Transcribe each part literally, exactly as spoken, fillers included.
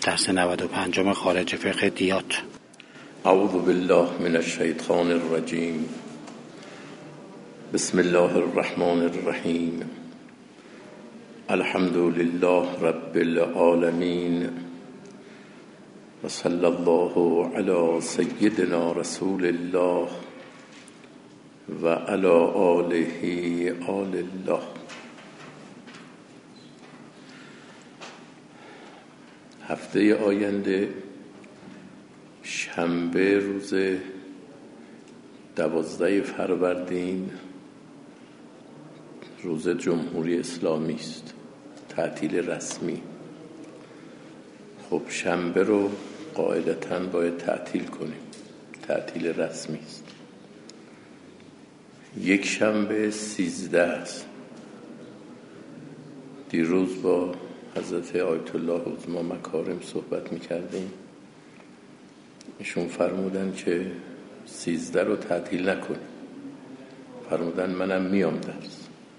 درس نود و پنجم خارج فقه دیات. اعوذ بالله من الشیطان الرجیم. بسم الله الرحمن الرحیم. الحمد لله رب العالمین و صلی الله علی سیدنا رسول الله و علی آله آل الله. هفته آینده شنبه روز دوازده فروردین روز جمهوری اسلامی است، تعطیل رسمی. خب شنبه رو قاعدتاً باید تعطیل کنیم، تعطیل رسمی است. یک شنبه سیزده است. دیروز با حضرت آیت الله عظما مکارم صحبت میکردیم. ایشون فرمودن که سیزده رو تعطیل نکنیم. فرمودن منم میام درس.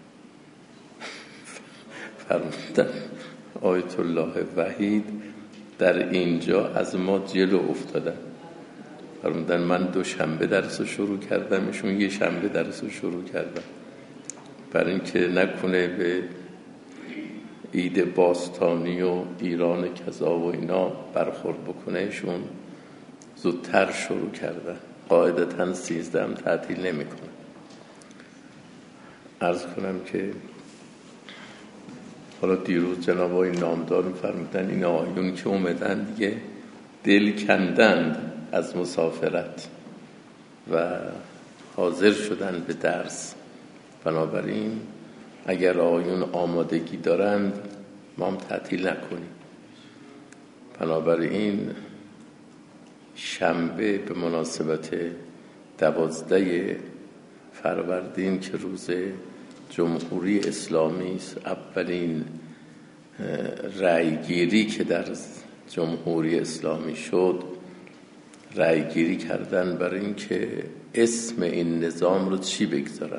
فرمودن آیت الله وحید در اینجا از ما جلو افتادن. فرمودن من دو شنبه درس رو شروع کردم، ایشون یه شنبه درس رو شروع کردم، برای اینکه نکنه به عید باستانی و ایران کذا و اینا برخورد بکنه. ایشون زودتر شروع کردن. قاعدتاً سیزده هم تعطیل نمی کنه. عرض کنم که حالا دیروز جناب آقای نامدار فرمودن این آقایون که اومدن دیگه دل کندند از مسافرت و حاضر شدن به درس. بنابراین اگر آقایون آمادگی دارند ما هم تعطیل نکنیم. بنابراین شنبه به مناسبت دوازده فروردین که روز جمهوری اسلامی است، اولین رأیگیری که در جمهوری اسلامی شد، رأیگیری کردن برای اینکه اسم این نظام رو چی بگذارن.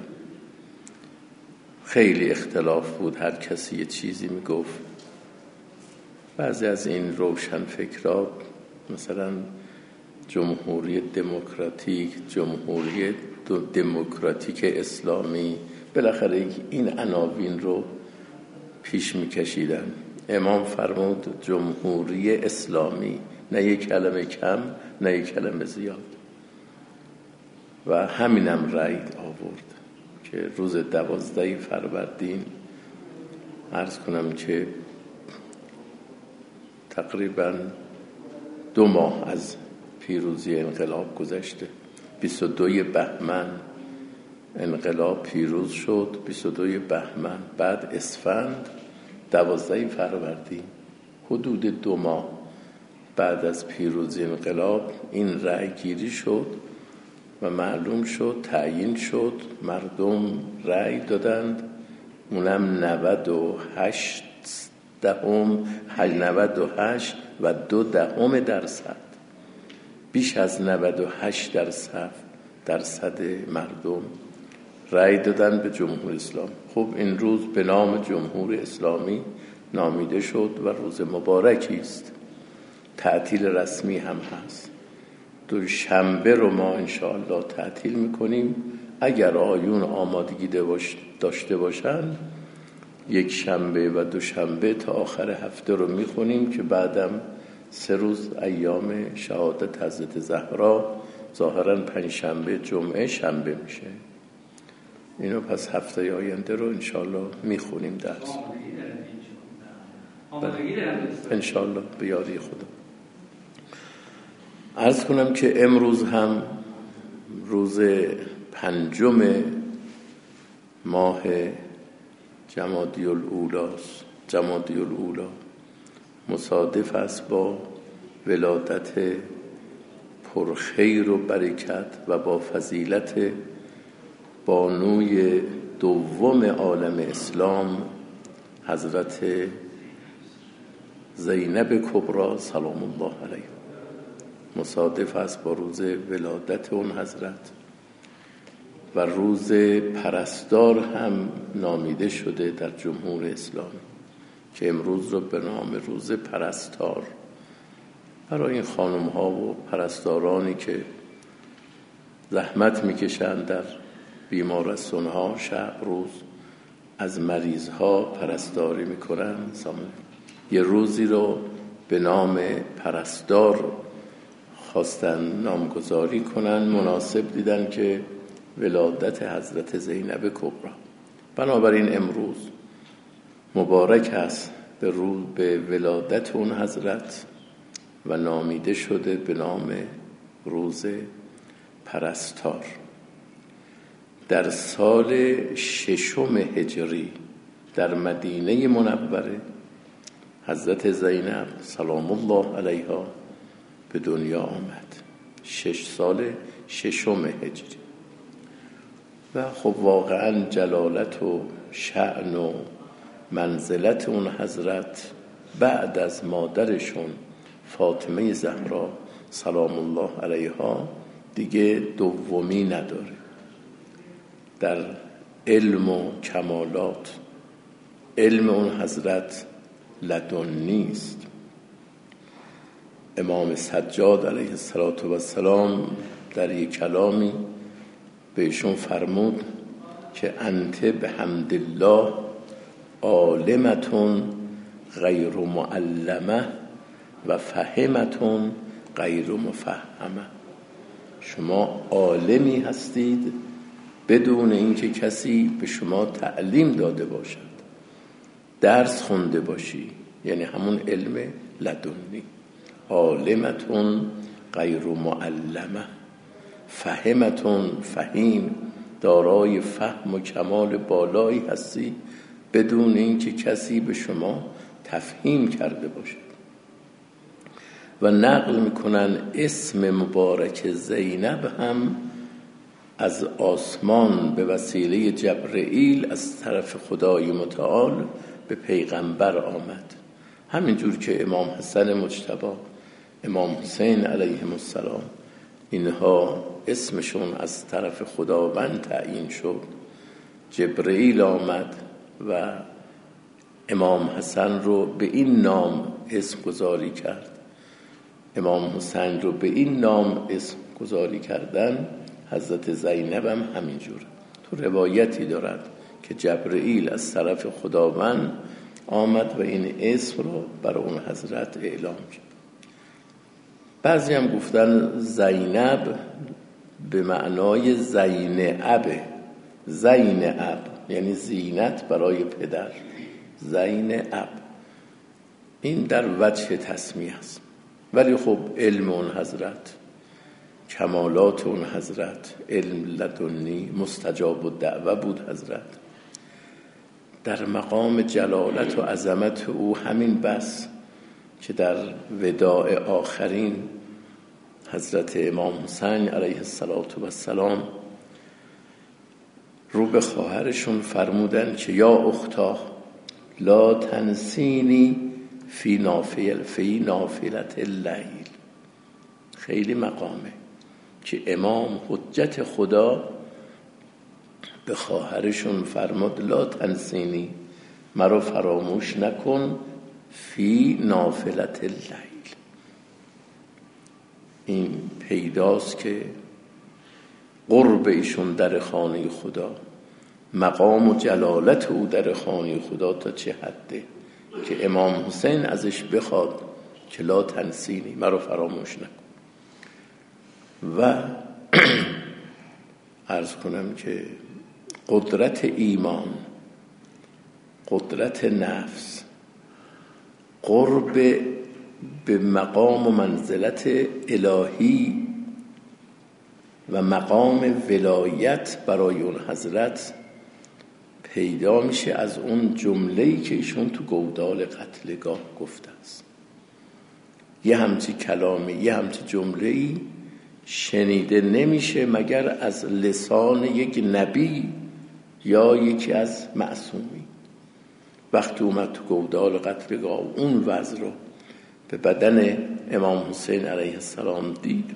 خیلی اختلاف بود، هر کسی یه چیزی میگفت. بعضی از این روشن فکرها مثلا جمهوری دموکراتیک، جمهوری دموکراتیک اسلامی، بالاخره این عناوین رو پیش میکشیدن. امام فرمود جمهوری اسلامی، نه یک کلمه کم نه یک کلمه زیاد. و همینم رأی آورد که روز دوازده فروردین، عرض کنم که تقریبا دو ماه از پیروزی انقلاب گذشته. بیست و دوی بهمن انقلاب پیروز شد، بیست و دوی بهمن، بعد اسفند، دوازده فروردین، حدود دو ماه بعد از پیروزی انقلاب این رأی گیری شد و معلوم شد، تعیین شد، مردم رأی دادند. اونم نود و هشت دهم، نود و هشت و دو دهم درصد، بیش از نود و هشت درصد درصد مردم رأی دادن به جمهوری اسلامی. خب این روز به نام جمهوری اسلامی نامیده شد و روز مبارکی است. تعطیل رسمی هم هست. دو شنبه رو ما انشاءالله تعطیل میکنیم. اگر آیون آمادگی داشته باشن یک شنبه و دو شنبه تا آخر هفته رو میخونیم که بعدم سه روز ایام شهادت حضرت زهرا، ظاهراً پنج شنبه جمعه شنبه میشه. اینو پس هفته آینده رو انشاءالله میخونیم درس. انشاءالله به یاری خدا. عرض کنم که امروز هم روز پنجم ماه جمادی الاولاست. جمادی الاولا مصادف است با ولادت پرخیر و برکت و با فضیلت بانوی دوم عالم اسلام حضرت زینب کبری سلام الله علیها. مصادف است با روز ولادت اون حضرت و روز پرستار هم نامیده شده در جمهوری اسلامی که امروز رو به نام روز پرستار برای این خانم ها و پرستارانی که زحمت میکشند در بیمارستان ها شب روز از مریض ها پرستاری میکنن. یه روزی رو به نام پرستار خواستن نامگذاری کنن، مناسب دیدن که ولادت حضرت زینب کبری. بنابراین امروز مبارک است به رو به ولادت اون حضرت و نامیده شده به نام روز پرستار. در سال ششم هجری در مدینه منوره حضرت زینب سلام الله علیها به دنیا آمد. شش سال ششم هجری. و خب واقعا جلالت و شأن و منزلت اون حضرت بعد از مادرشون فاطمه زهرا سلام الله علیها دیگه دومی نداره. در علم و کمالات علم اون حضرت لدنی است. امام سجاد علیه السلام در یک کلامی بهشون فرمود که انت بحمد الله عالمتون غیر معلمه و فهمتون غیر مفهمه. شما عالمی هستید بدون اینکه کسی به شما تعلیم داده باشد، درس خونده باشی، یعنی همون علم لدنی. عالمتون غیر معلمه، فهمتون فهیم، دارای فهم و کمال بالایی هستی بدون اینکه کسی به شما تفهیم کرده باشد. و نقل میکنن اسم مبارک زینب هم از آسمان به وسیله جبرئیل از طرف خدای متعال به پیغمبر آمد. همینجور که امام حسن مجتبی، امام حسین علیهم السلام، اینها اسمشون از طرف خداوند تعیین شد، جبرئیل آمد و امام حسن رو به این نام اسم گذاری کرد، امام حسین رو به این نام اسم گذاری کردن. حضرت زینب هم همینجور. تو روایتی دارد که جبرئیل از طرف خداوند آمد و این اسم رو برای اون حضرت اعلام کرد. بعضی هم گفتن زینب به معنای زینب، زینب یعنی زینت برای پدر، زینب. این در وجه تسمیه است. ولی خب علم اون حضرت، کمالات اون حضرت، علم لدنی مستجاب الدعوه بود حضرت. در مقام جلالت و عظمت او همین بس که در وداع آخرین حضرت امام حسین علیه السلام رو به خواهرشون فرمودن که یا اختا لا تنسینی فی نافل فی نافلت اللیل. خیلی مقامه که امام حجت خدا به خواهرشون فرمود لا تنسینی، مرا فراموش نکن، فی نافلت اللیل. این پیداست که قرب ایشون در خانه خدا، مقام و جلالت او در خانه خدا تا چه حده که امام حسین ازش بخواد که لا تنسینی، مرا فراموش نکن. و عرض کنم که قدرت ایمان، قدرت نفس، قرب به مقام و منزلت الهی و مقام ولایت برای اون حضرت پیدا میشه از اون جمله‌ای که ایشون تو گودال قتلگاه گفته است. یه همچی کلامی، یه همچی جمله‌ای شنیده نمیشه مگر از لسان یک نبی یا یکی از معصومی. وقتی اومد تو گودال قتلگاه اون وضع رو به بدن امام حسین علیه السلام دید،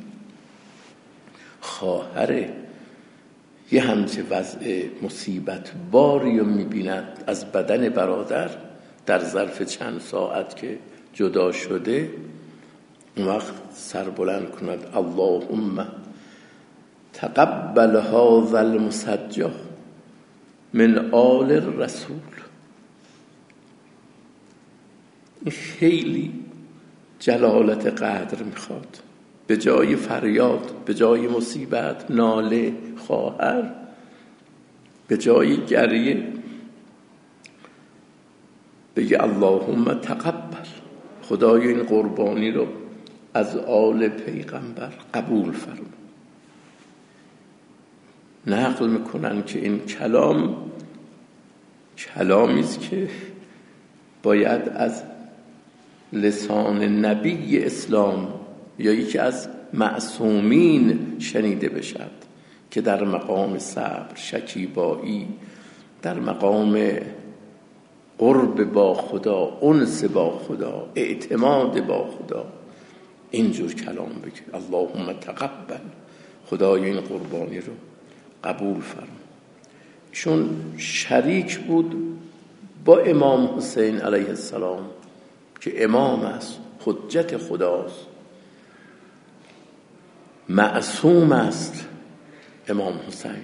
خواهر یه همچه وضع مصیبت باری رو میبیند از بدن برادر در ظرف چند ساعت که جدا شده، اون وقت سر بلند کند اللهم تقبل هذا المسجع من آل الرسول. این خیلی جلالت قدر میخواد. به جای فریاد، به جای مصیبت، ناله، خواهر، به جای گریه بگه اللهم تقبل، خدای این قربانی رو از آل پیغمبر قبول فرما. نقل میکنن که این کلام کلامی است که باید از لسان نبی اسلام یا یکی از معصومین شنیده بشد که در مقام صبر، شکیبایی، در مقام قرب با خدا، انس با خدا، اعتماد با خدا اینجور کلام بگه اللهم تقبل، خدای این قربانی رو قبول فرما. چون شریک بود با امام حسین علیه السلام که امام است، حجت خداست، معصوم است. امام حسین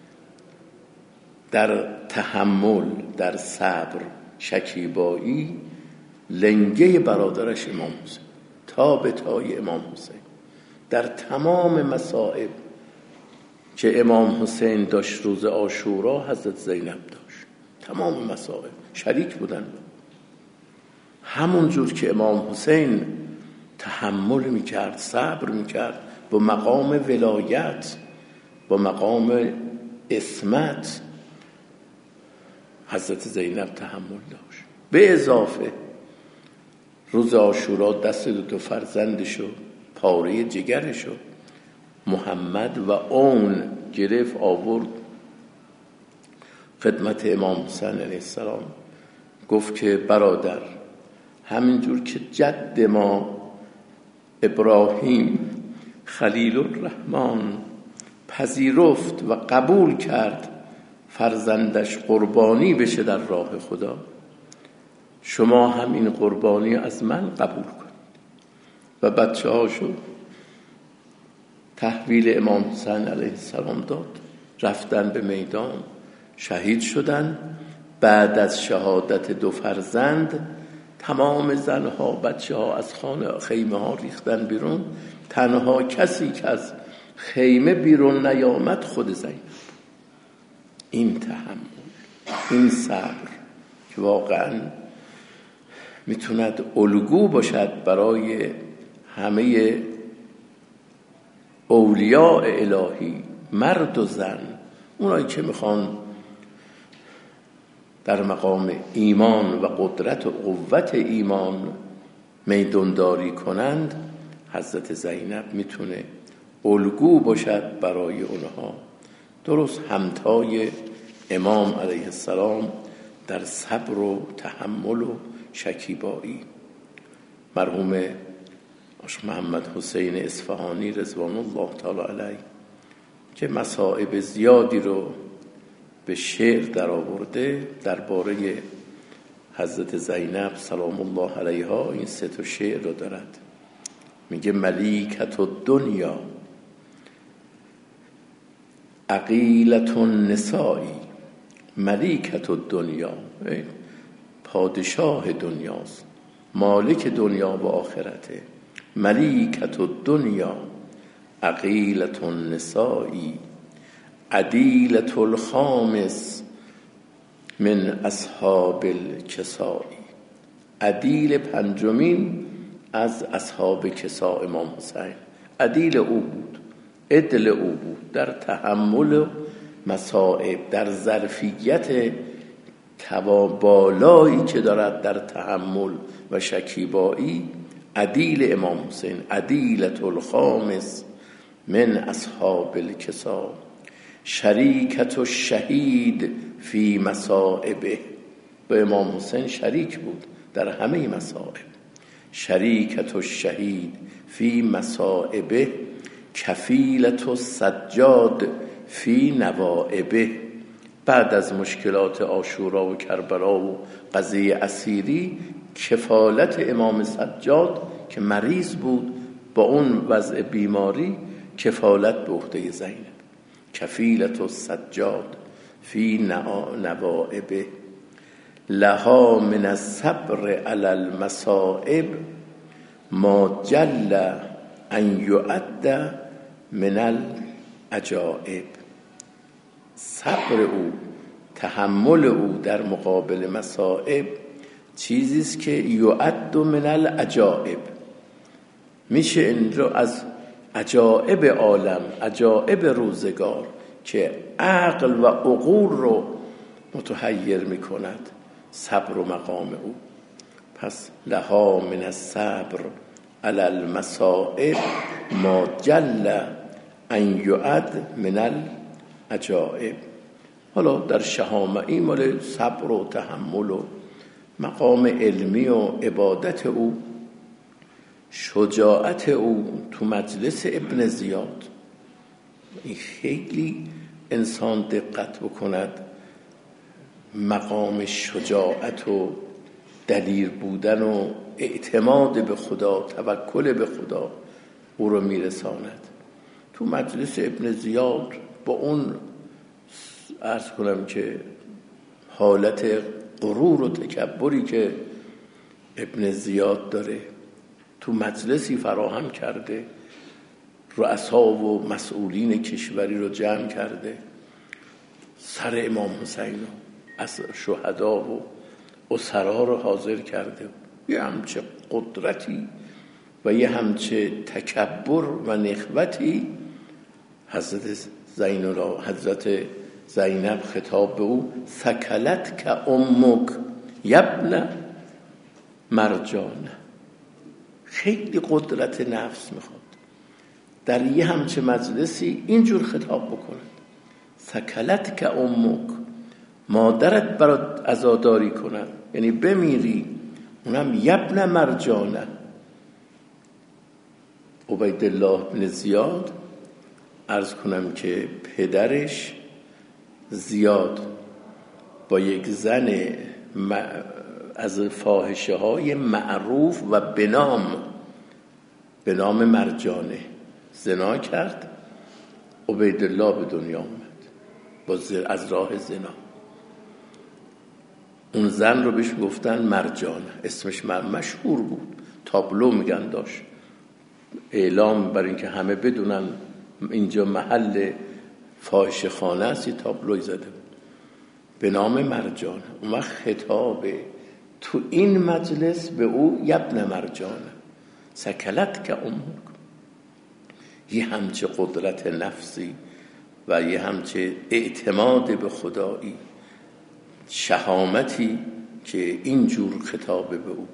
در تحمل، در صبر، شکیبایی لنگه برادرش امام حسین، تا به تای امام حسین در تمام مصائب که امام حسین داشت روز عاشورا حضرت زینب داشت. تمام مصائب شریک بودن. همون جور که امام حسین تحمل میکرد، صبر میکرد، با مقام ولایت، با مقام عصمت، حضرت زینب تحمل داشت. به اضافه روز عاشورا دست دو تا فرزندشو، پاره جگرشو، محمد و اون گرفت آورد خدمت امام حسین علیه السلام. گفت که برادر، همینجور که جد ما ابراهیم خلیل الرحمن پذیرفت و قبول کرد فرزندش قربانی بشه در راه خدا، شما هم این قربانی از من قبول کنید. و بچه هاشو تحویل امام حسین علیه السلام داد، رفتن به میدان، شهید شدن. بعد از شهادت دو فرزند تمام زنها، بچه ها از خانه خیمه ها ریختن بیرون. تنها کسی که از خیمه بیرون نیامد خود زینب. این تحمل، این صبر که واقعا میتوند الگو باشد برای همه اولیاء الهی، مرد و زن، اونایی که میخوان در مقام ایمان و قدرت و قوت ایمان میدانداری کنند. حضرت زینب میتونه الگو باشد برای اونها، درست همتای امام علیه السلام در صبر و تحمل و شکیبایی. مرحوم آش محمد حسین اصفهانی رضوان الله تعالی علیه که مصائب زیادی رو به شعر در آورده درباره حضرت زینب سلام الله علیها، این سه تا شعر رو دارد. میگه ملیکت الدنیا عقیلت النسائی، ملیکت الدنیا پادشاه دنیاست، مالک دنیا و آخرته. ملیکت الدنیا عقیلت النسائی عدیلت الخامس من اصحاب الکسائی. عدیل پنجمین از اصحاب کسا امام حسین. عدیل او بود، عدل او بود در تحمل و مصائب، در ظرفیت توابالایی که دارد در تحمل و شکیبایی. عدیل امام حسین، عدیلت الخامس من اصحاب الکسا. شریکت الشهید فی مصائبه، با امام حسین شریک بود در همه مصائب. شریکت الشهید فی مصائبه کفیلت السجاد فی نوائبه. بعد از مشکلات عاشورا و کربلا و قضیه اسیری، کفالت امام سجاد که مریض بود با اون وضع بیماری کفالت به عهده زینب. کفیلت السجاد فی نوائب لها من الصبر علی المصائب ما جل ان یعد من العجائب. صبر او، تحمل او در مقابل مصائب چیزی است که یعد من العجائب، میشه این رو از عجائب عالم، عجائب روزگار که عقل و عقول رو متحیر میکند صبر و مقام او. پس لها من الصبر علی المصائب ما جل ان یعد من العجائب. حالا در شهامه مال صبر و تحمل و مقام علمی و عبادت او، شجاعت او تو مجلس ابن زیاد، این خیلی انسان دقت بکند مقام شجاعت و دلیر بودن و اعتماد به خدا، توکل به خدا او رو میرساند. تو مجلس ابن زیاد با اون عرض کنم که حالت غرور و تکبری که ابن زیاد داره، تو مجلسی فراهم کرده، رؤسا و مسئولین کشوری رو جمع کرده، سر امام حسین و از شهدا و اسرا رو حاضر کرده. یه همچه قدرتی و یه همچه تکبر و نخوتی حضرت زین را حضرت زینب خطاب به او سکلت که امک یبن مرجان. خیلی قدرت نفس میخواد در یه همچه مجلسی اینجور خطاب بکنه. سکلت که امک، مادرت برات عزاداری کنن، یعنی بمیری، اونم یبن مرجانه. عبیدالله بن زیاد عرض کنم که پدرش زیاد با یک زن از فاحشه های معروف و بنام به نام مرجانه زنا کرد. عبیدالله به دنیا آمد با از راه زنا. اون زن رو بهش گفتن مرجانه، اسمش مشهور بود، تابلو میگن داشت، اعلام برای اینکه همه بدونن اینجا محل فاحشه خانه است، تابلوی زده بود به نام مرجانه. اون وقت خطاب تو این مجلس به او یبن مرجانه سکلت که امک. یه همچه قدرت نفسی و یه همچه اعتماد به خدایی، شهامتی که اینجور خطاب به او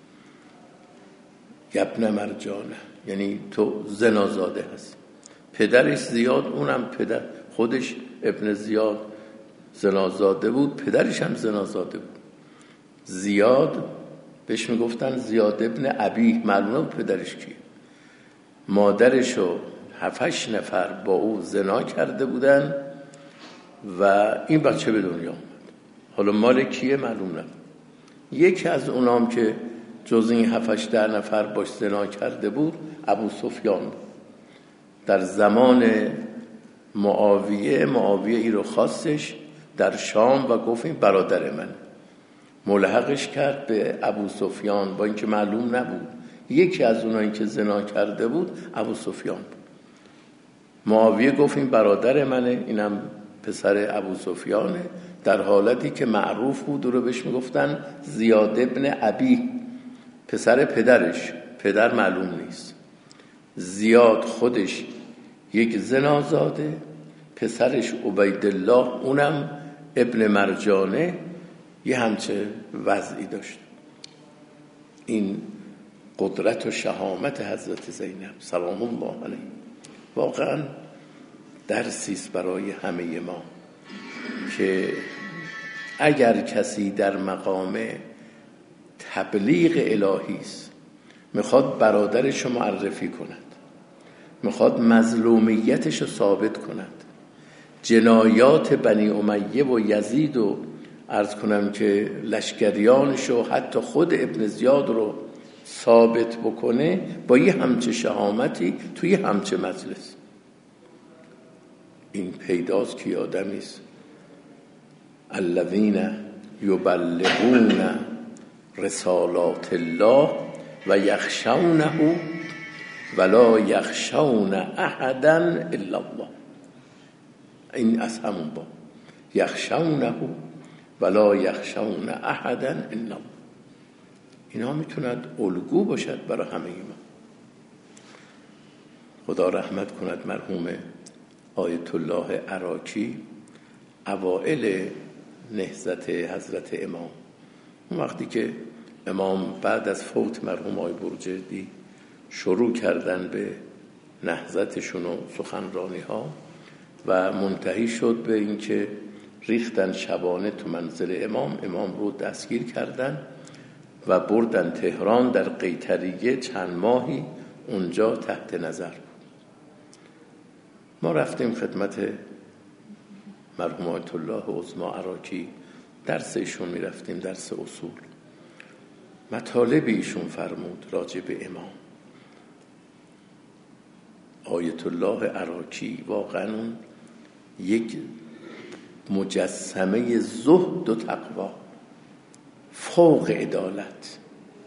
یبن مرجانه، یعنی تو زنازاده هست. پدرش زیاد، اونم پدر خودش ابن زیاد زنازاده بود، پدرش هم زنازاده بود. زیاد بهش میگفتن زیاد ابن ابی، معلومه پدرش کیه. مادرش و هفتش نفر با او زنا کرده بودن و این بچه به دنیا آمد. حالا مال کیه معلوم نبود. یکی از اونام که جز این هفتش ده نفر باش زنا کرده بود ابو سفیان بود. در زمان معاویه معاویه ای رو خواستش در شام و گفت این برادر من، ملحقش کرد به ابو سفیان با اینکه معلوم نبود. یکی از اونایی که زنا کرده بود ابو سفیان بود. معاویه گفت این برادر منه، اینم پسر ابو سفیانه، در حالتی که معروف بود و رو بهش میگفتن زیاد ابن ابی، پسر پدرش، پدر معلوم نیست. زیاد خودش یک زنازاده، پسرش عبیدالله اونم ابن مرجانه، یه همچه وضعی داشت. این قدرت و شهامت حضرت زینب سلام الله علیه واقعا درسیست برای همه ما که اگر کسی در مقام تبلیغ الهی است، میخواد برادرش رو معرفی کند، میخواد مظلومیتش رو ثابت کند، جنایات بنی امیه و یزید و عرض کنم که لشکریانش و حتی خود ابن زیاد رو ثابت بکنه با یه همچه شهامتی توی همچه مجلس. این پیداست که آدمی است الذین یبلغون رسالات الله و یخشونه ولا یخشون احدا الا الله. این از همون با یخشونه ولا یخشون احدا الا الله. اینا میتوند الگو باشد برای همه ما. خدا رحمت کند مرحوم آیت الله عراقی اوائل نهضت حضرت امام، اون وقتی که امام بعد از فوت مرحوم آقای برجردی شروع کردن به نهضتشون و سخنرانی ها و منتهی شد به اینکه ریختن شبانه تو منزل امام، امام رو دستگیر کردن و بردن تهران. در قیطریه چند ماهی اونجا تحت نظر بود. ما رفتیم خدمت مرحوم آیت الله عظمی عراقی، درس ایشون می رفتیم، درس اصول. مطالب ایشون فرمود راجع به امام. آیت الله عراقی واقعا یک مجسمه زهد و تقوا، فوق عدالت.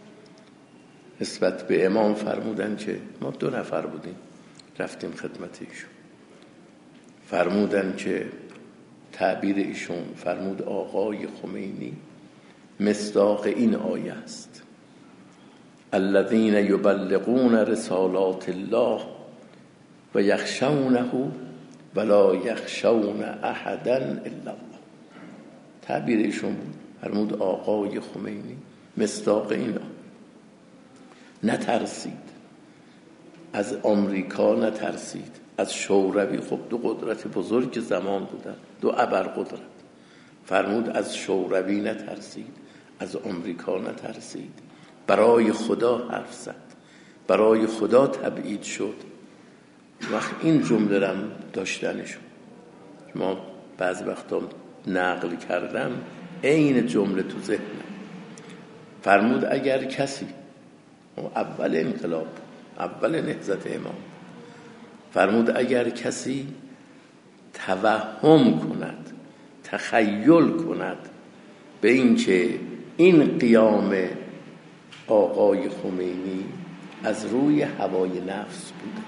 نسبت به امام فرمودن که ما دو نفر بودیم رفتیم خدمت ایشون، فرمودن که تعبیر ایشون فرمود آقای خمینی مصداق این آیه است الذین یبلغون رسالات الله و یخشونه ولا یخشون احدا الا الله. تعبیر ایشون فرمود آقای خمینی مصداق این آیه. نترسید از آمریکا، نترسید از شوروی، خب دو قدرت بزرگ زمان بودن، دو ابرقدرت. فرمود از شوروی نترسید، از آمریکا نترسید، برای خدا حرف زد، برای خدا تبعید شد. وقت این جمله رم داشتنشون ما بعض وقتا نقل کردم، عین جمله تو ذهنم. فرمود اگر کسی، اول انقلاب، اول نهضت امام، فرمود اگر کسی توهم کند، تخیل کند به این که این قیام آقای خمینی از روی هوای نفس بوده،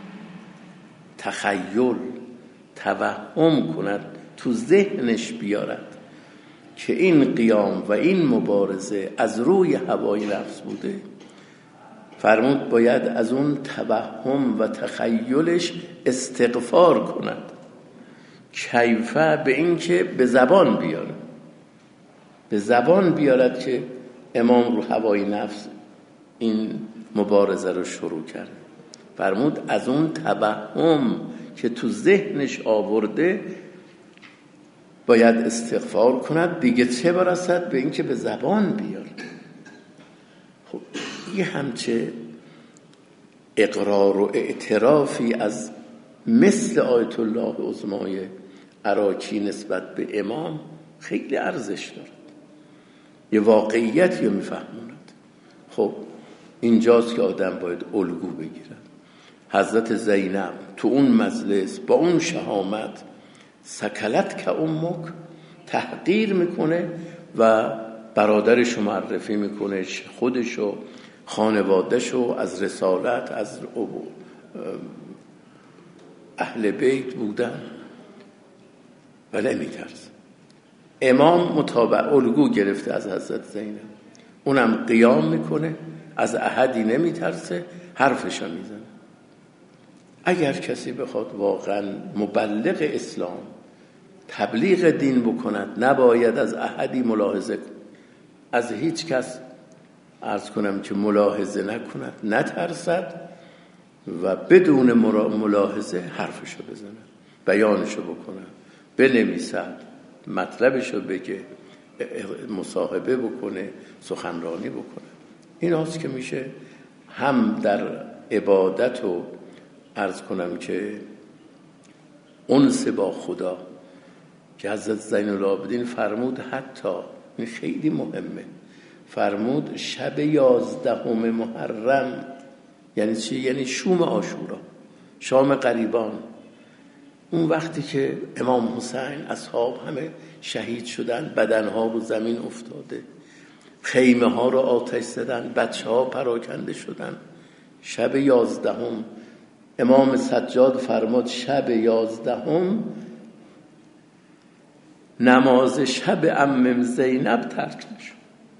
تخیل توهم کند، تو ذهنش بیارد که این قیام و این مبارزه از روی هوای نفس بوده، فرمود باید از اون توهم و تخیلش استغفار کند. کیفه به این که به زبان بیاره، به زبان بیارد که امام رو هوای نفس این مبارزه رو شروع کرد. فرمود از اون توهم که تو ذهنش آورده باید استغفار کند، دیگه چه برسد به این که به زبان بیاره. خب یه همچه اقرار و اعترافی از مثل آیت الله عظمی عراقی نسبت به امام خیلی ارزش دارد، یه واقعیتی رو میفهموند. خب اینجاست که آدم باید الگو بگیرد. حضرت زینب تو اون مجلس با اون شهامت سکلت که امک، تحقیر میکنه و برادرشو معرفی میکنه، خودشو، خانوادهشو از رسالت، از اهل بیت بودن و نمیترسه. امام مطابق الگو گرفته از حضرت زینب، اونم قیام میکنه، از احدی نمیترسه، حرفشو میزنه. اگر کسی بخواد واقعا مبلغ اسلام، تبلیغ دین بکند، نباید از احدی ملاحظه کند، از هیچ کس عرض کنم که ملاحظه نکند، نترسد و بدون ملاحظه حرفشو بزند، بیانشو بکنه، بنویسد، مطلبشو بگه، مصاحبه بکنه، سخنرانی بکنه. این هاست که میشه هم در عبادت و عرض کنم که انس با خدا، که حضرت زین العابدین فرمود حتی این خیلی مهمه، فرمود شب یازدهم محرم. یعنی چی؟ یعنی شوم عاشورا، شام غریبان. اون وقتی که امام حسین، اصحاب همه شهید شدن، بدنها رو زمین افتاده، خیمه ها رو آتش زدن، بچه ها پراکنده شدن. شب یازدهم امام سجاد فرمود شب یازدهم نماز شب عمم زینب ترک نشد.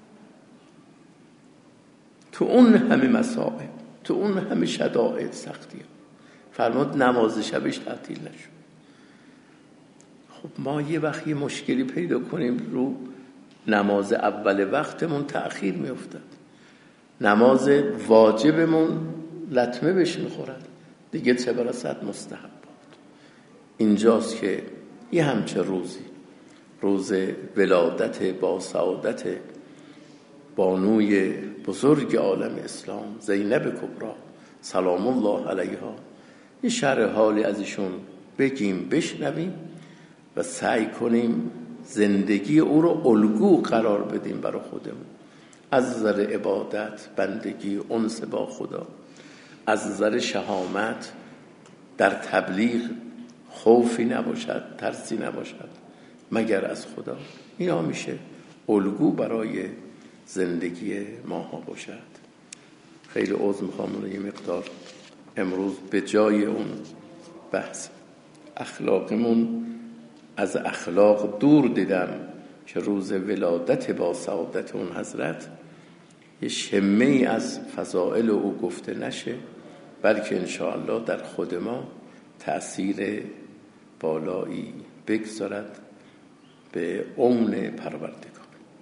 تو اون همه مصائب، تو اون همه شدائد، سختی ها، فرمود نماز شبش تعطیل نشد. خب ما یه وقت یه مشکلی پیدا کنیم رو نماز اول وقتمون تأخیر می افتد، نماز واجبمون لطمه بهش میخورد، دیگه چه برسد مستحبات. اینجاست که یه همچه روزی، روز ولادت با سعادت بانوی بزرگ عالم اسلام زینب کبری سلام الله علیها، یه شرح حالی از ایشون بگیم، بشنویم و سعی کنیم زندگی او رو الگو قرار بدیم برای خودمون. از نظر عبادت، بندگی، انس با خدا، از نظر شهامت در تبلیغ خوفی نباشد، ترسی نباشد مگر از خدا. اینا میشه الگو برای زندگی ماها باشد. خیلی عذر میخوام یه مقدار امروز به جای اون بحث اخلاقمون از اخلاق دور دیدم که روز ولادت با سعادت اون حضرت یه شمه ای از فضائل او گفته نشه، بلکه انشاءالله در خود ما تأثیر بالایی بگذارد به اون پروردگار.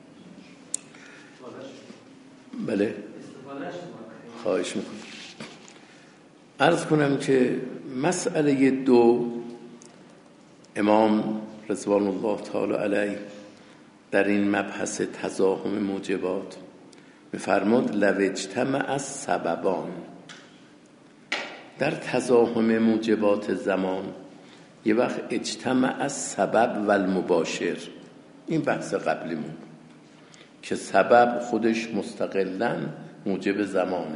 بله خواهش میکنم. عرض کنم که مسئله دو، امام رضوان الله تعالی علیه در این مبحث تزاحم موجبات می‌فرماد لو اجتمع السببان. در تزاحم موجبات زمان یه وقت اجتمع السبب و المباشر، این بحث قبلیمون که سبب خودش مستقلاً موجب زمانه،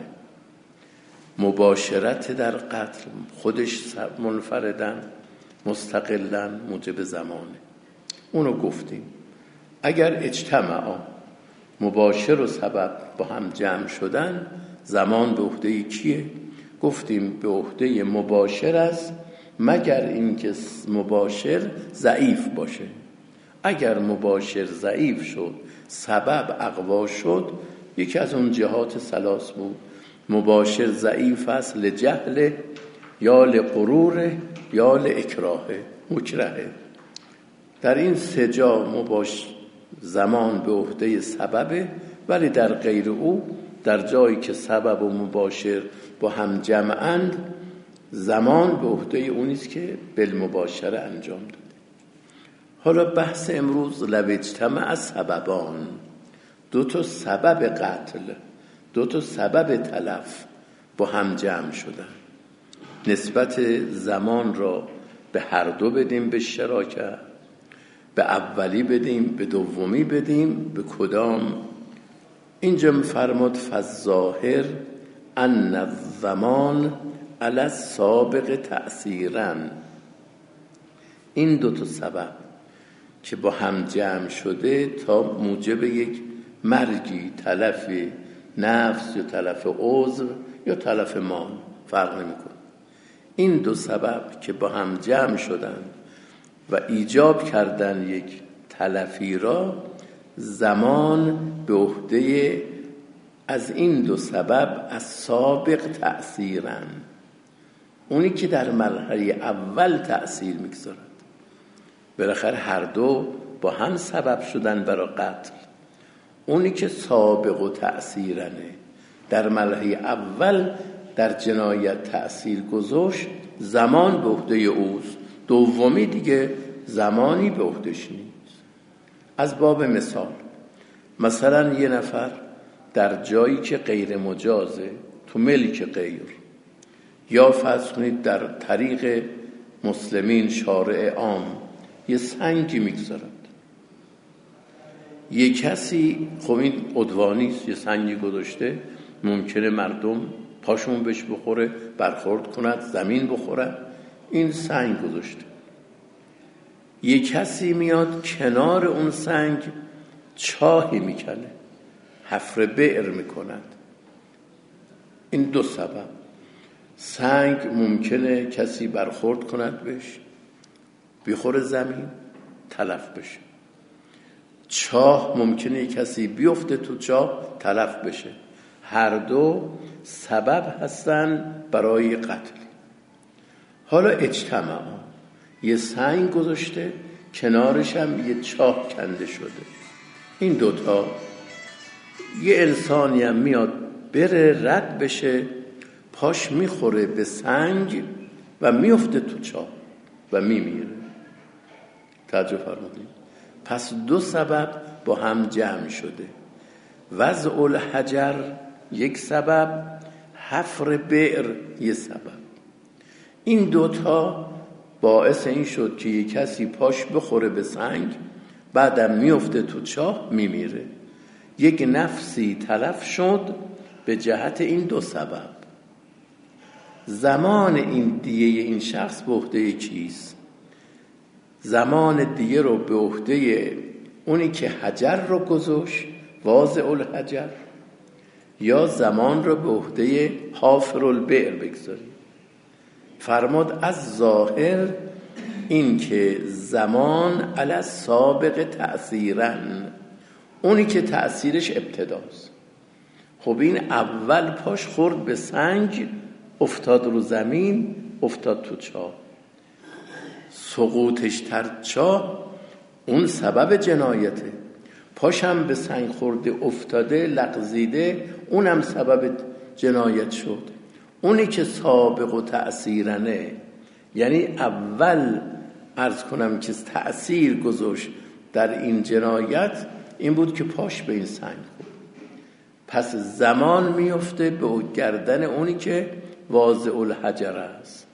مباشرت در قتل خودش منفرداً مستقلاً موجب زمانه. اونو گفتیم. اگر اجتماع مباشر و سبب با هم جمع شدن، زمان به عهده کیه؟ گفتیم به عهده مباشر است، مگر اینکه مباشر ضعیف باشه. اگر مباشر ضعیف شد، سبب اقوا شد، یکی از اون جهات ثلاث بود. مباشر ضعیف است لجهل یا لغرور یا لاکراه، مکرهه. در این سه جا مباش زمان به عهده سببه، ولی در غیر او، در جایی که سبب و مباشر با هم جمعند، زمان به عهده اونیست که بالمباشره انجام داده. حالا بحث امروز لو اجتمع السببان، دو تا سبب قتل، دو تا سبب تلف با هم جمع شدن، نسبت زمان را به هر دو بدیم به شراکت، به اولی بدیم، به دومی بدیم، به کدام؟ اینجا می‌فرماد فالظاهر ان الزمان علی السابق تأثیراً. این دو تا سبب که با هم جمع شده تا موجب یک مرگی، تلف نفس یا تلف عضو یا تلف مال، فرق نمی‌کنه. این دو سبب که با هم جمع شدن و ایجاب کردن یک تلفی را، زمان به عهده از این دو سبب از سابق تأثیراً، اونی که در مرحله اول تأثیر میگذارد. بالاخره هر دو با هم سبب شدن برای قتل. اونی که سابق و تأثیرنه، در مرحله اول در جنایت تأثیر گذاشت، زمان به عهده اوست. دومی دیگه زمانی به عهدهش نیست. از باب مثال، مثلا یه نفر در جایی که غیر مجازه، تو ملک غیر، یا فرض کنید در طریق مسلمین، شارع عام، یه سنگی میگذارد، یه کسی، خب این عدوانیست، یه سنگی گذاشته، ممکنه مردم پاشون بهش بخوره، برخورد کند، زمین بخوره، این سنگ گذاشته. یه کسی میاد کنار اون سنگ چاهی میکنه، حفر بئر میکند. این دو سبب. سنگ ممکنه کسی برخورد کند بهش، بخوره زمین، تلف بشه. چاه ممکنه کسی بیفته تو چاه، تلف بشه. هر دو سبب هستن برای قتل. حالا اجتماع، یه سنگ گذاشته، کنارش هم یه چاه کنده شده. این دوتا، یه انسانی هم میاد بره رد بشه، پاش میخوره به سنگ و میفته تو چاه و میمیره. توجه فرمودید؟ پس دو سبب با هم جمع شده. وضع الحجر یک سبب، حفر بئر یک سبب. این دوتا باعث این شد که یک کسی پاش بخوره به سنگ، بعدم میفته تو چاه، میمیره. یک نفسی تلف شد به جهت این دو سبب. زمان این دیه این شخص به عهده کیست؟ زمان دیه رو به عهده اونی که حجر رو گذاشت، واضع الحجر، یا زمان رو به عهده حافر البئر بگذاریم؟ فرمود از ظاهر این که زمان علی سابق تأثیرن، اونی که تأثیرش ابتداست. خب این اول پاش خورد به سنگ، افتاد رو زمین، افتاد تو چاه. سقوطش تر چاه اون سبب جنایته. پاشم به سنگ خورده، افتاده، لغزیده، اونم سبب جنایت شد. اونی که سابق و تأثیرنه، یعنی اول عرض کنم که تأثیر گذاشت در این جنایت، این بود که پاش به این سنگ خورد. پس زمان میفته به گردن اونی که واضع الحجر است.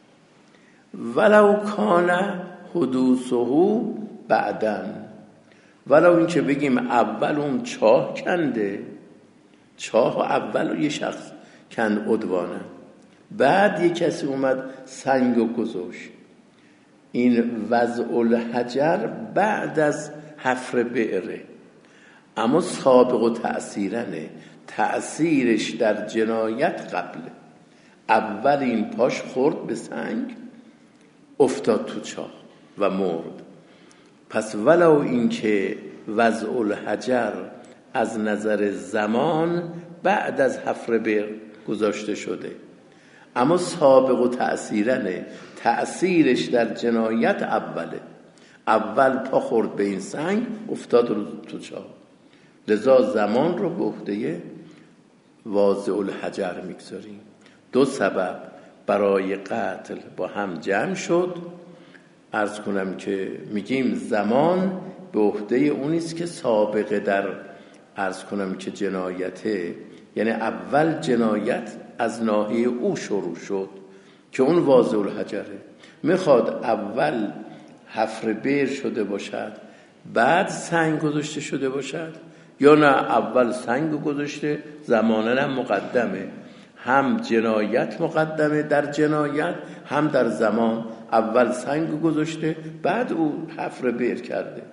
ولو کان حدوثه بعدن، ولو این که بگیم اول اون چاه کنده، چاه اول یه شخص کند عدوانه، بعد یه کسی اومد سنگو گذاشت. این وضع الحجر بعد از حفر بئره، اما سابق و تأثیرنه، تأثیرش در جنایت قبله. اول این پاش خورد به سنگ، افتاد تو چاه و مرد. پس ولو این که وضع الحجر از نظر زمان بعد از حفر بئر گذاشته شده، اما سابق و تأثیرنه، تأثیرش در جنایت اوله. اول پا خورد به این سنگ، افتاد رو تو چاه، لذا زمان رو به عهده واضع الحجر میگذاریم. دو سبب برای قتل با هم جمع شد. عرض کنم که میگیم زمان به عهده اونیست که سابقه در عرض کنم که جنایته، یعنی اول جنایت از ناحیه او شروع شد که اون واضع الحجره. میخواد اول حفر بئر شده باشد بعد سنگ گذاشته شده باشد، یا نه اول سنگ گذاشته، زمانن هم مقدمه، هم جنایت مقدمه در جنایت، هم در زمان اول سنگ گذاشته بعد او حفر بئر کرده.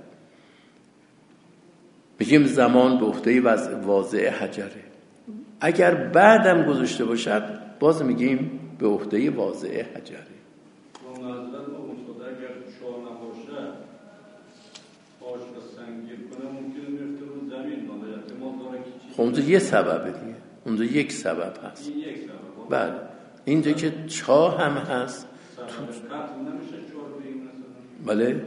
میگیم زمان به عهده واضع حجره. اگر بعدم گذاشته باشد باز میگیم به عهده واضع حجره. خب اونجا یه سببه دیگه، اونجا یک سبب هست. بله اینجا که چاه هم هست بله.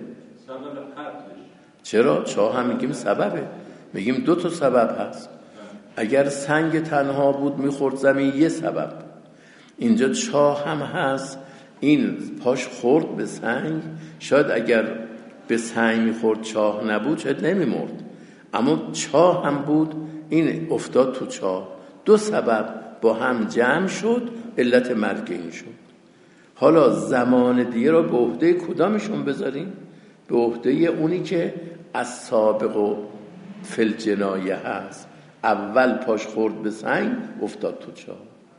چرا؟ چاه هم میگیم سببه، میگیم دو تا سبب هست. اگر سنگ تنها بود میخورد زمین، یه سبب. اینجا چاه هم هست، این پاش خورد به سنگ، شاید اگر به سنگ میخورد چاه نبود شاید نمیمرد، اما چاه هم بود، این افتاد تو چاه. دو سبب با هم جمع شد، علت مرگ این شد. حالا زمان دیگه را به عهده کدامشون بذاریم؟ به عهده اونی که از سابق و فل جنایه هست، اول پاش خورد به سنگ افتاد تو چاه.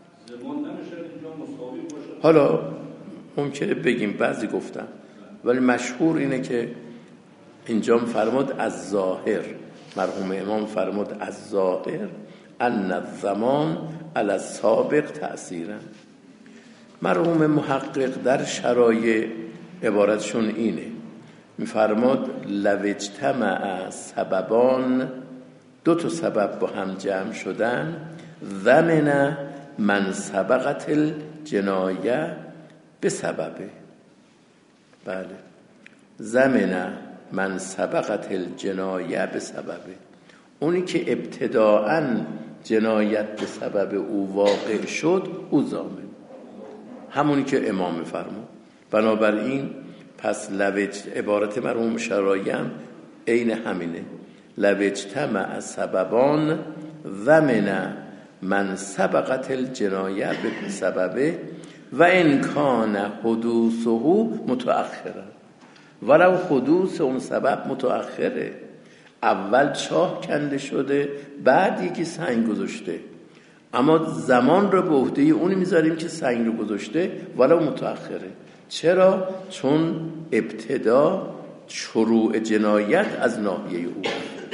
حالا ممکنه بگیم بعضی گفتن، ولی مشهور اینه که اینجا فرمود از ظاهر، مرحوم امام فرمود از ظاهر ان الزمان علی السابق تأثیرا. مرحوم محقق در شرایع عبارتشون اینه، میفرماد لو اجتمع سببان، دو تا سبب با هم جمع شدن، ضمن من سبقت الجنایه به سببه. بله، ضمن من سبقت الجنایه به سببه، اونی که ابتداءً جنایت به سبب او واقع شد او ضامن، همونی که امام فرمود. بنابراین پس لوج عبارت مرحوم شرایع هم عین همینه، لو اجتمع سببان ضمن من سبقت الجنایه به سببه و ان کان حدوثه متأخرا، ولو حدوث اون سبب متأخره، اول چاه کنده شده بعد یکی سنگ گذاشته، اما زمان رو به عهده اون میذاریم که سنگ رو گذاشته ولو متأخره. چرا؟ چون ابتدا شروع جنایت از ناحیه او.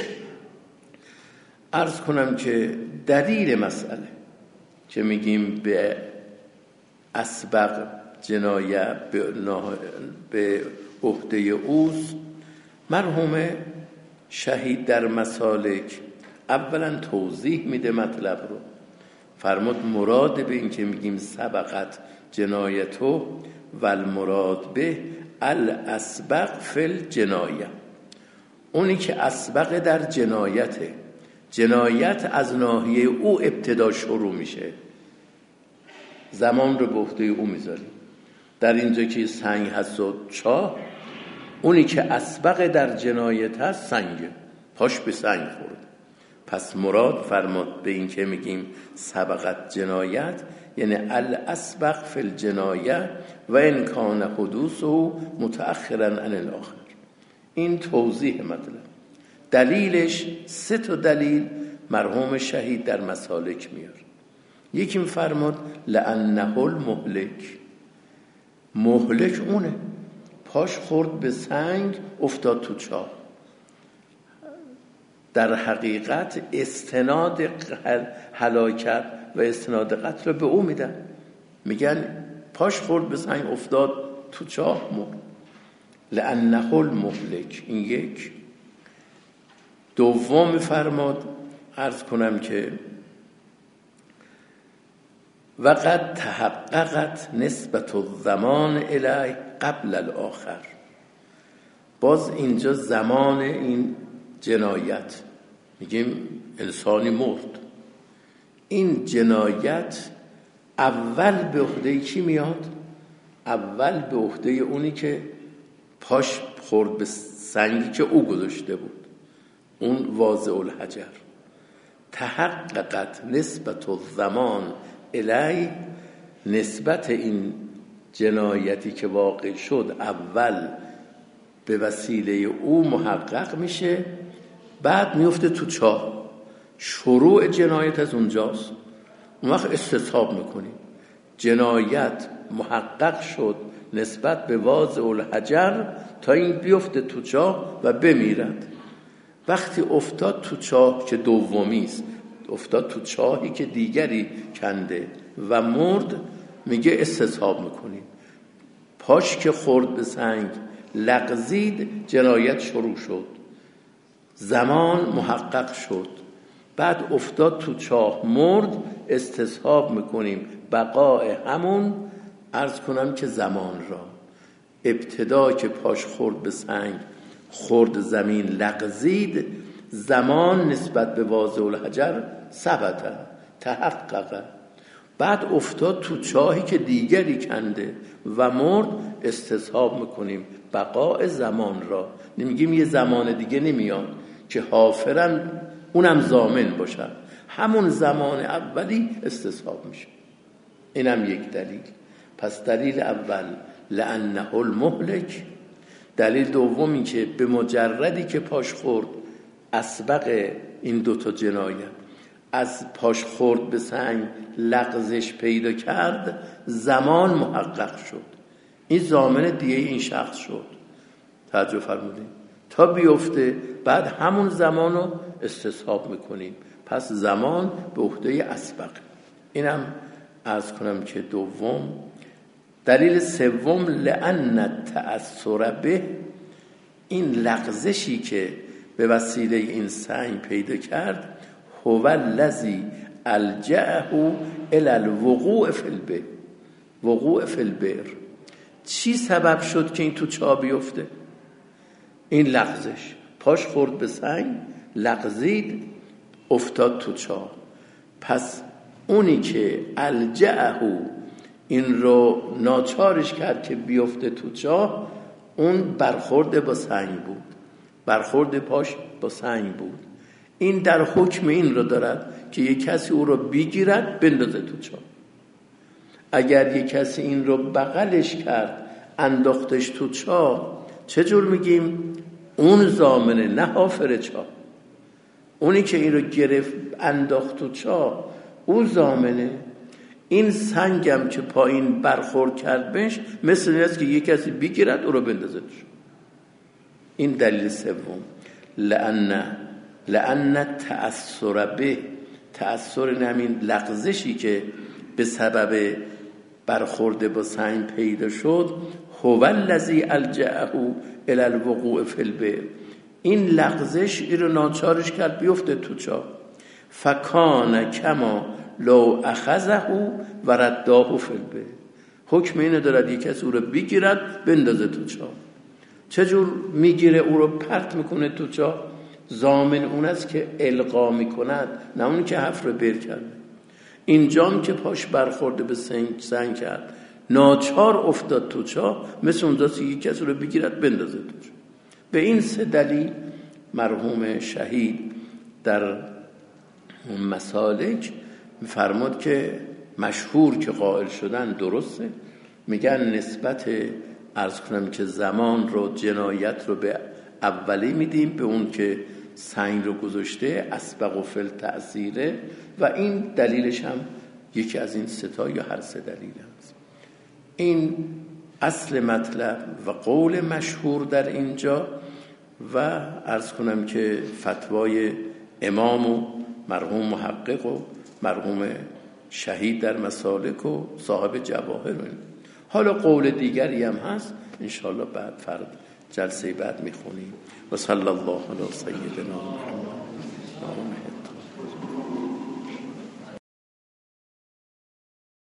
عرض کنم که دلیل مسئله که میگیم به اسبق جنایت به عهده اوست، مرحوم شهید در مسالک اولا توضیح میده مطلب رو، فرمود مراد به این که میگیم سبقت جنایتو و المراد به الاسبق فی الجنایه، اونی که اسبق در جنایته، جنایت از ناحیه او ابتدا شروع میشه، زمان رو به عهده او میذاریم. در اینجا که سنگ هست و چاه، اونی که اسبق در جنایت هست سنگه، پاش به سنگ خورد. پس مراد فرمود به این که میگیم سبقت جنایت یعنی الاسبق فی الجنایه و ان کان حدوثه متأخرا عن الاخر. این توضیح مطلب. دلیلش سه تا دلیل مرحوم شهید در مسالک میار. یکی میفرماد لانه المهلک، مهلک اونه، پاش خورد به سنگ افتاد تو چاه. در حقیقت استناد هلاکت و استناد قتل به او میدن، میگن پاش خورد به سنگ افتاد تو چاه مرد. لانه المهلک، این یک. دوم فرماد عرض کنم که وقد تحققت نسبت الزمان الیه قبل الاخر، باز اینجا زمان این جنایت، میگیم انسانی مرد، این جنایت اول به عهده کی میاد؟ اول به عهده اونی که پاش خورد به سنگی که او گذاشته بود، اون واضع الحجر. تحققت نسبت الزمان الی، نسبت این جنایتی که واقع شد اول به وسیله او محقق میشه، بعد میفته تو چاه. شروع جنایت از اونجاست. اون وقت استصحاب میکنیم جنایت محقق شد نسبت به واضع الحجر تا این بیفته تو چاه و بمیرد. وقتی افتاد تو چاه که دومیست، افتاد تو چاهی که دیگری کنده و مرد، میگه استصحاب میکنیم. پاش که خورد به سنگ لغزید، جنایت شروع شد، زمان محقق شد، بعد افتاد تو چاه مرد، استصحاب میکنیم بقای همون عرض کنم که زمان را. ابتدا که پاش خورد به سنگ، خورد زمین لغزید، زمان نسبت به واضع الحجر ثبت تحقق، بعد افتاد تو چاهی که دیگری کنده و مرد، استصحاب میکنیم بقای زمان را. نمیگیم یه زمان دیگه نمیاد که حافرن اونم ضامن باشد، همون زمان اولی استصحاب میشه. اینم یک دلیل. پس دلیل اول لانه المهلک. دلیل دومی که به مجردی که پاش خورد اسبق این دوتا جنایت از پاش خورد به سنگ لغزش پیدا کرد، زمان محقق شد. این ضامن دیه این شخص شد. توجه فرمودین؟ تا بیفته بعد همون زمان رو استصحاب میکنیم. پس زمان به عهده اسبق. اینم عرض کنم که دوم. دلیل سوم لأن التأثر به، این لغزشی که به وسیله این سنگ پیدا کرد، هو الذی الجأه الی الوقوع فی البئر. وقوع فی البئر چی سبب شد که این تو چاه بیفته؟ این لغزش، پاش خورد به سنگ، لغزید، افتاد تو چاه. پس اونی که الجأه این رو ناچارش کرد که بیفته تو چاه، اون برخورد با سنگ بود، برخورد پاش با سنگ بود. این در حکم این رو دارد که یک کسی او رو بگیرد بندازه تو چاه. اگر یک کسی این رو بغلش کرد انداختش تو چاه، چجور میگیم؟ اون ضامنه، نه حافر چاه. اونی که این رو گرفت انداخت تو چاه او ضامنه. این سنگم که پایین برخورد کرد بهش، مثل این است که یک کسی بگیرد او رو بندازه تو چاه. این دلیل سوم. لأن لأن تأثر به، تأثر همین لغزشی که به سبب برخورد با سنگ پیدا شد، هو الذی الجأه الی الوقوع فی البئر، این لغزش این رو ناچارش کرد بیفته تو چاه. فکان کما لو اخذه و رداه فی البئر، حکم اینه دارد یک کسی او رو بگیرد بندازه تو چاه. چجور میگیره؟ او رو پرت میکنه تو چاه. ضامن اون است که القا میکند، نه اون که حفر رو بر کرده. اینجام که پاش برخورده به سنگ سنگ کرد، ناچار افتاد تو چاه، مثل اون دست یک کسی رو بگیرد بندازه تو چاه. به این سه دلیل مرحوم شهید در مسالک فرمود که مشهور که قائل شدن درسته. میگن نسبت عرض کنم که زمان رو، جنایت رو به اولی میدیم، به اون که سنگ رو گذاشته اسبق و فل تأثیره، و این دلیلش هم یکی از این ستا یا هر سه دلیل هست. این اصل مطلب و قول مشهور در اینجا، و عرض کنم که فتوای امام و مرحوم محقق و مرحوم شهید در مسالک و صاحب جواهر. حالا قول دیگری هم هست، انشاءالله بعد فرد جلسه بعد میخونیم. و صلی الله علی سیدنا محمد.